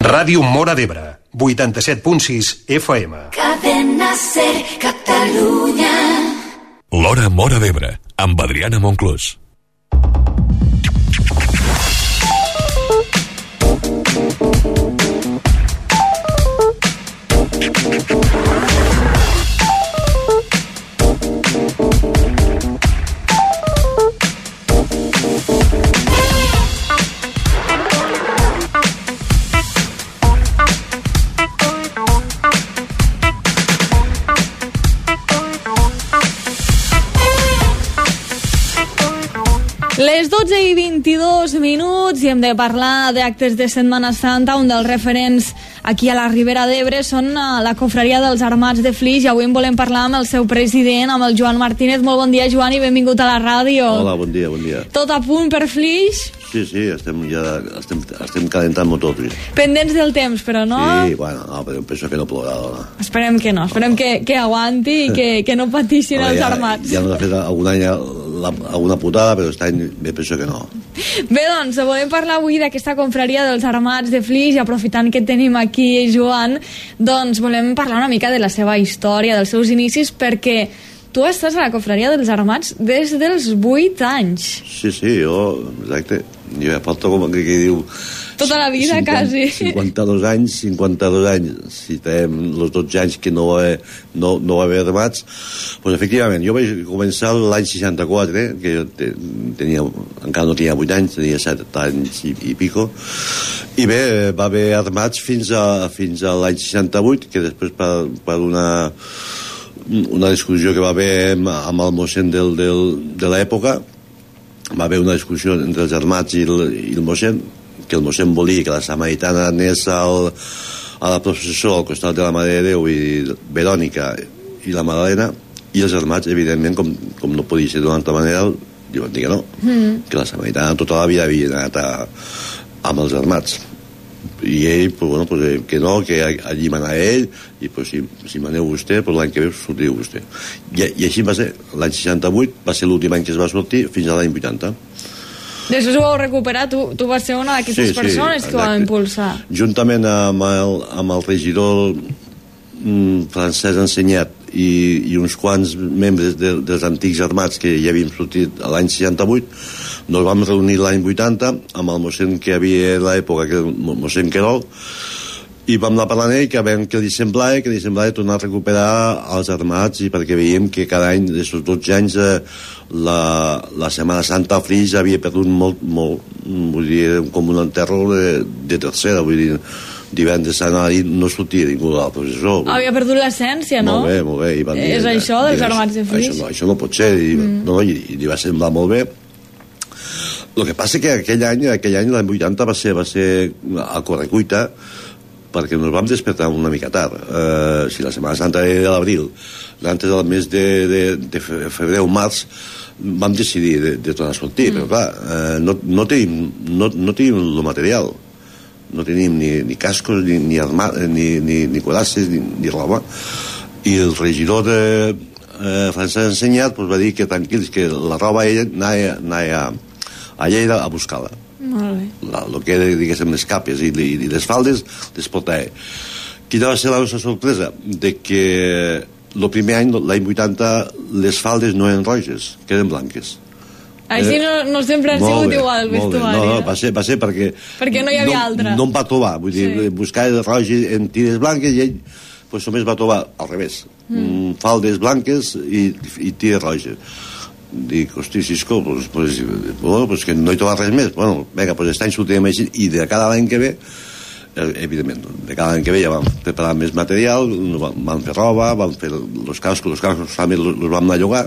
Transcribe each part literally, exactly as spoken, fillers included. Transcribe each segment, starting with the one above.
Ràdio Móra d'Ebre, vuitanta-set punt sis F M. Cadena Ser, Catalunya. L'Hora Móra d'Ebre, amb Adriana Monclús. Les dotze i vint-i-dos minuts i hem de parlar d'actes de Setmana Santa. Un dels referents aquí a la Ribera d'Ebre són la Confraria dels Armats de Flix, i avui en volem parlar amb el seu president, amb el Joan Martínez. Molt bon dia, Joan, i benvingut a la ràdio. Hola, bon dia, bon dia. Tot a punt per Flix? Sí, sí, estem ja estem, estem calentant motors. Pendents del temps, però no? Sí, bueno, no, però penso que no plourà. No. Esperem que no, esperem no. Que, que aguanti i que, que no patissin no, els ja, armats. Ja ens ha fet algun any la, alguna putada, però aquest any bé penso que no. Bé, doncs, volem parlar avui d'aquesta confraria dels Armats de Flix, i aprofitant que tenim aquí Joan, doncs volem parlar una mica de la seva història, dels seus inicis, perquè tu estàs a la confraria dels Armats des dels vuit anys. Sí, sí, jo, exacte. Jo ja porto com que, que diu... Tota la vida, cinquanta, quasi. cinquanta-dos anys, cinquanta-dos anys. Si tenim els dotze anys que no va haver, no, no va haver armats, doncs efectivament, jo vaig començar l'any seixanta-quatre, que jo tenia, encara no tenia vuit anys, tenia set anys i, i pico, i bé, va haver armats fins a, fins a l'any seixanta-vuit, que després per, per una... una discussió que va haver amb el mossèn del, del, de l'època, va haver una discussió entre els armats i el, i el mossèn, que el mossèn volia que la samaritana anés al, a la processó al costat de la Mare de Déu i Verònica i la Madalena, i els armats, evidentment, com, com no podia ser d'una altra manera, diuen que no, mm. que la samaritana tota la vida havia anat a, amb els armats. I ell, pues, bueno, pues, que no, que allí mana ell, i pues, si, si maneu vostè, pues, l'any que ve sortiu vostè. I, i així va ser. L'any seixanta-vuit va ser l'últim any que es va sortir fins a l'any vuitanta. Després ho vau recuperar, tu, tu vas ser una d'aquestes sí, persones sí, que ho va impulsar. Juntament amb el, amb el regidor mm, Francesc Ensenyat i, i uns quants membres de, dels antics armats que ja havíem sortit l'any seixanta-vuit, nos vam reunir l'any vuitanta amb el mossèn que havia a l'època, que era el mossèn Querol, i vam anar parlant ell que veiem que li semblava que li semblava tornar a recuperar els armats, i perquè veiem que cada any d'aquests dotze anys eh, la, la Setmana Santa a Flix havia perdut molt, molt, vull dir, com un enterro de, de tercera, vull dir, divendres a anar no sortia ningú de la processó. Havia perdut l'essència, no? Molt bé, molt bé. I van dir, és això dels armats de Flix? Això no, això no pot ser, i, mm. no, i, i li va semblar molt bé. El que passa que aquell any, aquell any, l'any vuitanta, va ser, va ser a correcuita, perquè ens vam despertar una mica tard. Eh, si la Setmana Santa era a l'abril, l'altre del mes de, de, de febrer o març, vam decidir de, de tornar a sortir, mm. però clar, eh, no, no tenim no, no tenim el material, no tenim ni, ni cascos, ni, ni, arma, ni, ni, ni colasses, ni, ni roba, i el regidor de eh, Francesc Ensenyat pues, va dir que tranquils, que la roba ella anava, anava a, a Lleida a buscar-la. Molt bé. La, el que era, diguéssim, les capes i, i, i les faldes les portava. Quina va ser la nostra sorpresa? De que el primer any, l'any vuitanta, les faldes no eren roges, que eren blanques. Així no, no sempre ha sigut bé, igual el vestuari. No, no, va ser, va ser perquè... Perquè no hi havia no, altra. No em va trobar, vull dir, sí. Buscava roges en tires blanques i ell pues, només va trobar al revés. Mm. Faldes blanques i, i tires roges. Dic, hosti, Cisco, pues, pues, bueno, pues que no hi troba res més. Bueno, vinga, pues aquest any sortirem així, i de cada any que ve, evidentment, de cada any que ve ja vam preparar més material, vam fer roba, vam fer els cascos, els cascos també els vam anar a llogar,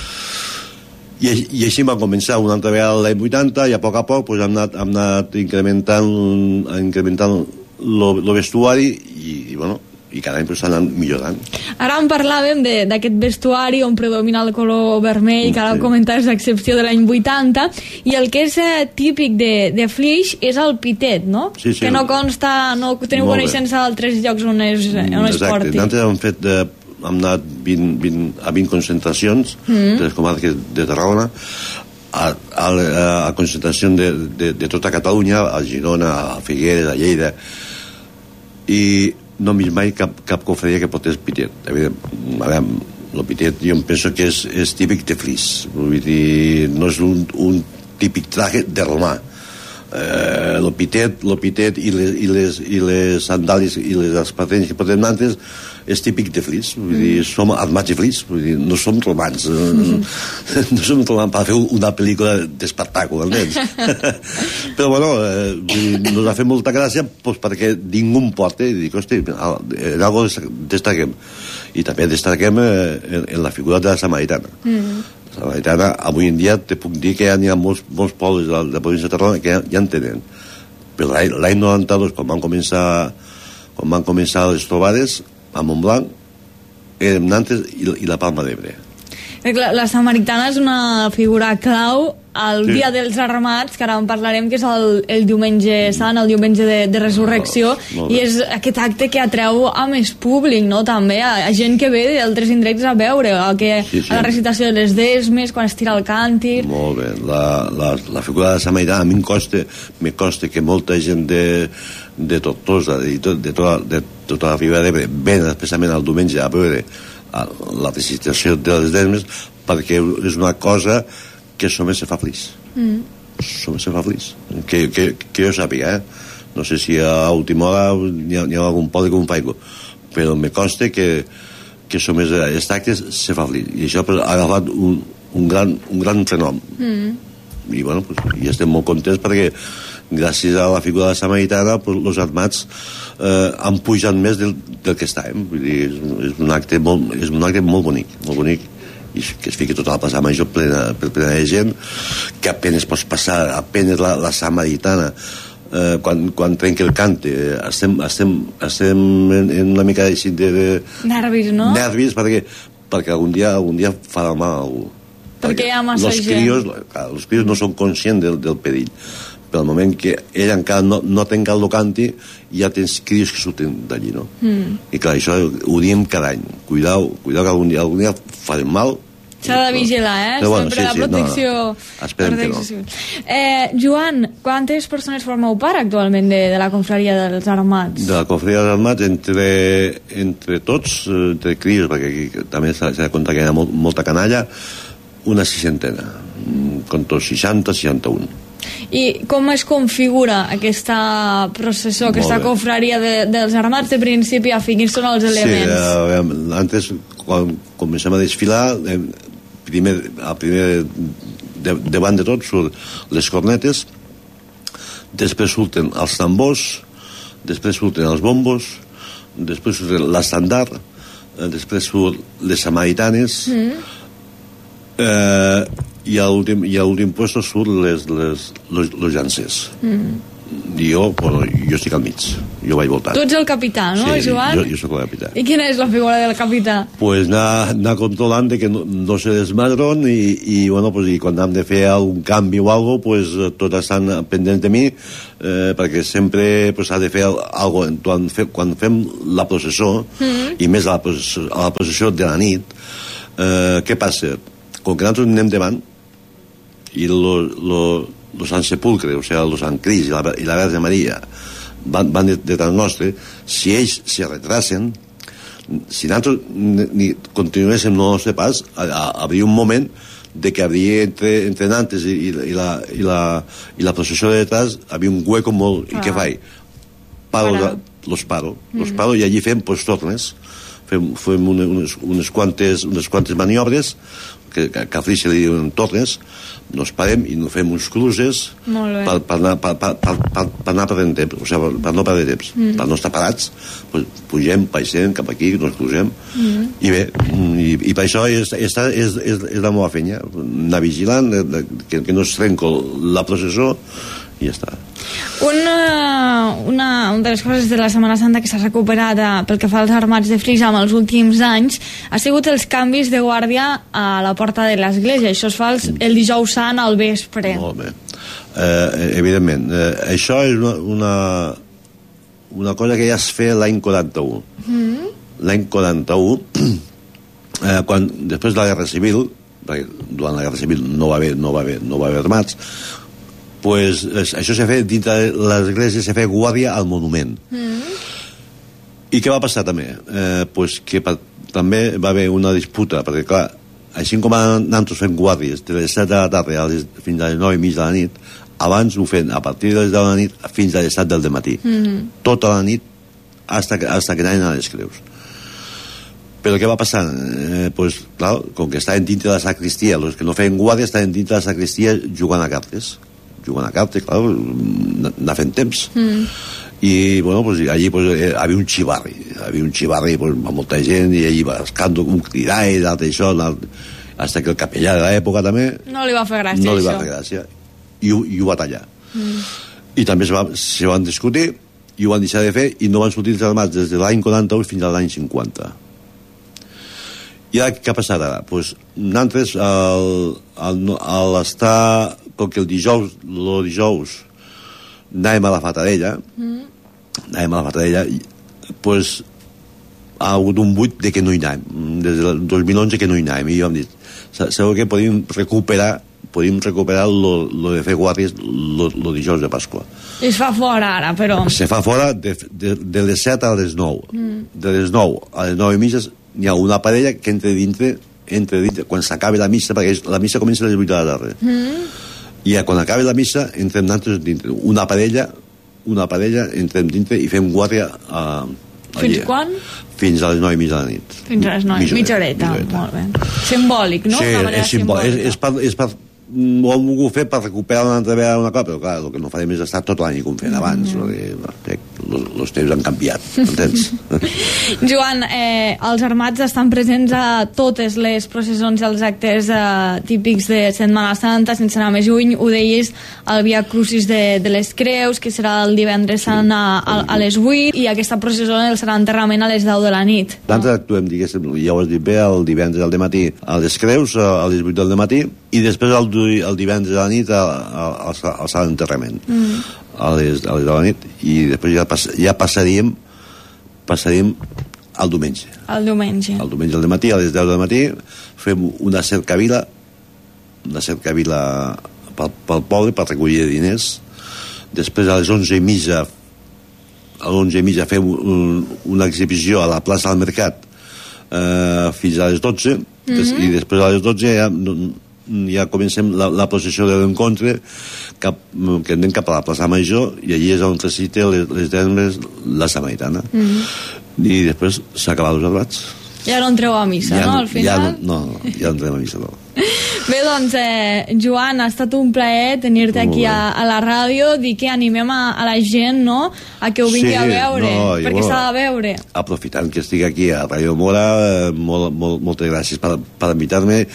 i, i així vam començar una altra vegada l'any vuitanta, i a poc a poc pues, hem, anat, hem anat incrementant, incrementant el vestuari, i, i bueno, i cada any s'ha anat millorant. Ara en parlàvem d'aquest vestuari on predomina el color vermell, que ara sí. Comentaves l'excepció de l'any vuitanta, i el que és eh, típic de, de Flix és el pitet, no? Sí, sí. Que no consta, no teniu coneixença d'altres llocs on es, on es porti. Exacte, nosaltres hem fet de, hem anat vint, vint, a vint concentracions mm. de les comarques de Tarragona, a, a, a concentracions de, de, de tota Catalunya, a Girona, a Figueres, a Lleida, i no hem vist mai cap, cap confraria que portés pitet. Evident, a veure, el pitet jo em penso que és, és típic de fris, vull dir, no és un, un típic traje de romà. Eh, el pitet, el pitet i les, i les, i les sandàlies i les espardenyes que portem nantes és típic de fris, vull dir, som armats de fris, vull dir, no som romans, mm. no som romans per fer una pel·lícula d'espectacle, entens? Però bueno, eh, nos ha fet molta gràcia pues, perquè ningú em porta i dic, hosti, en algo destaquem. I també destaquem eh, en, en la figura de la samaritana. Mm. La samaritana, avui en dia, te puc dir que hi ha molts, molts pobles de la província de Tarragona que ja, ja en tenen. Però l'any noranta-dos, quan van començar, quan van començar les trobades, a Montblanc, érem Nantes i, i la Palma d'Ebre. La, la samaritana és una figura clau al sí. Dia dels Armats, que ara en parlarem, que és el, el diumenge sant, el diumenge de, de resurrecció, no, i és aquest acte que atreu a més públic, no? També a, a gent que ve d'altres indrets a veure, a, que, sí, sí. a la recitació de les desmes, quan es tira el càntir. Molt bé. La, la, la figura de la samaritana a mi em costa, me costa que molta gent de, de Tortosa, de, de, de, tota, de tota la Ribera d'Ebre, ven especialment el diumenge a veure la recitació de les desmes, perquè és una cosa que només se fa flis. Mm. Només se fa flis. Que, que, que jo sàpiga, eh? No sé si a última hora hi ha, hi ha algun poble que ho faigo, però me consta que, que només els actes se fa flis. I això pues, ha agafat un, un, gran, un gran fenomen. Mm. I bueno, pues, i estem molt contents perquè gràcies a la figura de la samaritana pues, els armats eh, han pujat més del, del que estàvem. Vull dir, és, és, un acte molt, és un acte molt bonic, molt bonic, i que es fiqui tota la plaça Major plena, plena de gent, que apenes pots passar, apenes la, la samaritana eh, quan, quan trenca el cante estem, estem, estem en, en una mica de, de nervis, no? Nervis, perquè, perquè algun dia, algun dia farà mal a algú. Perquè hi ha massa los gent. Crios, clar, els crios no són conscients del, del perill. Però al moment que ell encara no, no tenga el canti, ja tens crios que surten d'allí, no? Mm. I clar, això ho diem cada any. Cuidao, cuidao que algun dia, algun dia farem mal. S'ha de vigilar, eh? Però, bueno, sempre sí, la sí, protecció... No, no. Esperem que no. Eh, Joan, quantes persones formeu part actualment de, de la confraria dels Armats? De la confraria dels Armats, entre, entre tots, entre crios, perquè aquí també s'ha de comptar que hi ha molt, molta canalla, una seixantena, contra seixanta, seixanta-un. I com es configura aquesta processó, aquesta confraria de, dels Armats de principi a fi? Quins són els elements? Sí, a veure, antes, quan comencem a desfilar, eh, primer, a primer de, davant de tot surt les cornetes, després surten els tambors, després surten els bombos, després surten l'estandard, eh, després surten les samaritanes, mm. eh, i a l'últim i a l'últim puesto surt les, les, los, los llancers. Mm. I jo, bueno, jo estic al mig, jo vaig voltant. Tu ets el capità, no, sí, Joan? Jo, jo soc el capità. I quina és la figura del capità? Pues anar, anar controlant de que no, no se desmadron i, i, bueno, pues, i quan hem de fer algun canvi o alguna cosa, pues, tots estan pendents de mi, eh, perquè sempre pues, ha de fer alguna cosa. Quan, fe, quan fem la processó, mm. i més a la processó, a la processó de la nit, eh, què passa? Com que nosaltres anem davant, i los lo, lo Sant Sepulcre, o sigui, los Sant Cris i la, i la Verge Maria van, van detrás nostre, si ells se retrasen, si nosaltres ni continuéssim el nostre pas, hauria un moment de que hauria entre, entre Nantes i, i, la, i, la, i la processió de detrás havia un hueco molt... Ah. I què faig? Paro, Para. los paro, mm. los paro i allí fem pues, tornes, fem, fem unes, unes, quantes, unes quantes maniobres que, que a Frícia li diuen tornes, nos parem i no fem uns cruces per, per, anar, per, per, per, per anar perdent temps, o sigui, per no perdre temps, mm. per no estar parats, pues, pugem, paisem cap aquí, nos cruzem, mm. i bé, i, i per això és, és, és, és, és la meva feina, anar vigilant, que, que no es trenco la processó, i ja està. Una, una, una de les coses de la Setmana Santa que s'ha recuperat a, pel que fa als armats de Flix en els últims anys ha sigut els canvis de guàrdia a la porta de l'església. Això es fa el, el dijous sant al vespre. Molt bé. Eh, evidentment. Eh, això és una, una, una cosa que ja es feia l'any quaranta-u. Mm. L'any quaranta-u, eh, quan, després de la Guerra Civil, perquè durant la Guerra Civil no va haver, no va haver, no va haver armats, pues, això s'ha fet dintre de l'església, s'ha fet guàrdia al monument. Mm. I què va passar també? Eh, pues que pa, també va haver una disputa, perquè clar, així com nosaltres fem guàrdies de les set de la tarda a les, fins a les nou i mig de la nit, abans ho fem a partir de les deu de la nit fins a les set del dematí. Mm-hmm. Tota la nit hasta que, hasta que anaven a les creus. Però què va passar? Eh, pues, clar, com que estaven dintre de la sacristia, els que no feien guàrdia estaven dintre de la sacristia jugant a cartes. Jugant a cartes, clar, anar fent temps. Mm. I, bueno, pues, allí pues, eh, havia un xivarri. Havia un xivarri pues, amb molta gent, i allí va escando un cridar i l'altre això, hasta que el capellà de l'època també... No li va fer gràcia, no li va això. fer gràcia. I, i ho va tallar. Mm. I també se, va, se van discutir i ho van deixar de fer i no van sortir els armats des de l'any quaranta-u fins a l'any cinquanta. I ara què ha passat ara? Pues, nosaltres al, al, al estar com que el dijous el dijous anàvem a la Fatadella mm. anàvem a la Fatadella pues ha hagut un buit de que no hi anàvem des del dos mil onze que no hi anàvem i jo hem dit, sabeu que podíem recuperar podíem recuperar lo, lo de fer guàrdies lo, lo dijous de Pasqua. I es fa fora ara, però... Se fa fora de, de, de les set a les nou. Mm. De les nou a les nou i mitja n'hi ha una parella que entra dintre, entra dintre quan s'acabi la missa, perquè la missa comença a les vuit de la tarda. Mm. I quan acabi la missa entrem nosaltres dintre. Una parella, una parella entrem dintre i fem guàrdia a... Fins quan? Fins a les nou i mitja de la nit. Fins a les nou, mitja horeta. Molt bé. Simbòlic, no? Sí, és, simbòlic. És, és, per, és per ho hem volgut fer per recuperar una altra vegada una cosa, però clar, el que no farem és estar tot l'any com fent abans, mm-hmm. perquè els temps han canviat, entens? Joan, eh, els armats estan presents a totes les processons i els actes eh, típics de Setmana Santa, sense anar més lluny, ho deies, el Via Crucis de, de les Creus, que serà el divendres sant a, a, a les vuit, i aquesta processó serà enterrament a les deu de la nit. Nosaltres actuem, diguéssim, ja ho has dit bé, el divendres al dematí a les Creus, a les vuit del dematí, i després el, el divendres a la nit al, al, al salt d'enterrament mm. a, les, a les de la nit, i després ja, pass, ja passaríem passaríem al diumenge al diumenge al diumenge al dematí, a les deu del matí fem una cercavila una cercavila pel, pel poble per recollir diners. Després a les onze i mitja a les onze i mitja fem un, una exhibició a la plaça del Mercat eh, fins a les dotze mm-hmm. i després a les dotze ja ja comencem la, la processió de l'encontre cap, que anem cap a la plaça Major i allí és on recita les, les termes la Samaritana mm-hmm. i després s'acaba els arbats. Ja no entreu a missa, ja no, al final? Ja no, no, ja no entrem a missa, no. Bé, doncs, eh, Joan, ha estat un plaer tenir-te aquí a, a la ràdio, dir que animem a, a la gent, no?, a que ho vingui sí, a veure, no, perquè s'ha de veure. Aprofitant que estic aquí a Ràdio Mora, eh, molt, molt, moltes gràcies per, per invitar-me,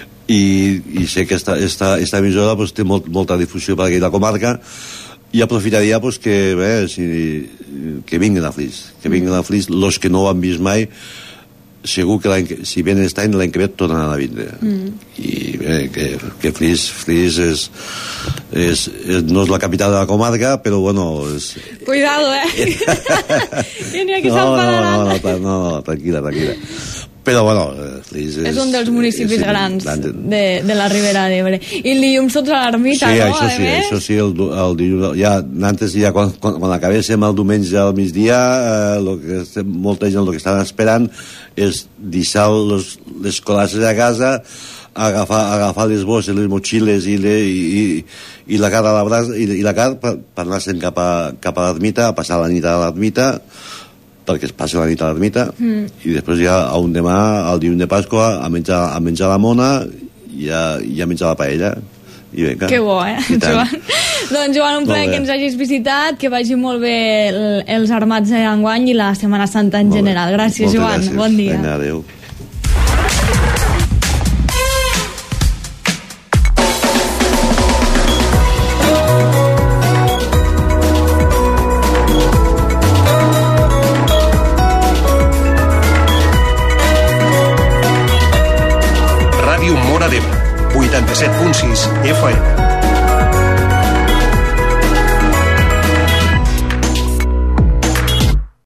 i, i sé que esta, esta, esta emissora pues, té molt, molta difusió per aquí a la comarca, i aprofitaria pues, que, bé, si, que vinguin a Flix, que vinguin a Flix, los que no ho han vist mai, segur que que si venen aquest any, l'any que ve tornaran a vindre. Mm. I bé, que, que Flix, Flix és, és, és, no és la capital de la comarca, però bueno... És... Cuidado, eh? Que n'hi ha que no, s'enfadaran. No, no, no, no, tranquil·la, tranquil·la. Però bueno, Flix és... És un dels municipis és, grans de, de la Ribera d'Ebre. I el dilluns tots a l'ermita, sí, no? Això sí, això sí, el, el dilluns... Ja, antes, ja, quan, quan, quan acabéssim el diumenge al migdia, eh, lo que estem, molta gent el que estan esperant és deixar los, les colasses a casa, agafar, agafar les bosses, les motxilles i, le, i, i, i la cara a la brasa, i, i la cara per, per anar-se'n cap a, cap a l'ermita, a passar la nit a l'ermita, perquè es passi la nit a l'ermita mm. i després ja a un demà, al dilluns de Pasqua, a menjar, a menjar la mona i a, i a menjar la paella. I vinga. Que bo, eh, Joan? Doncs, Joan, un plaer que ens hagis visitat, que vagi molt bé el, els armats d'enguany i la Setmana Santa en molt general. Gràcies, moltes Joan. Gràcies. Bon dia. Vinga, adéu. vuitanta-set punt sis F M.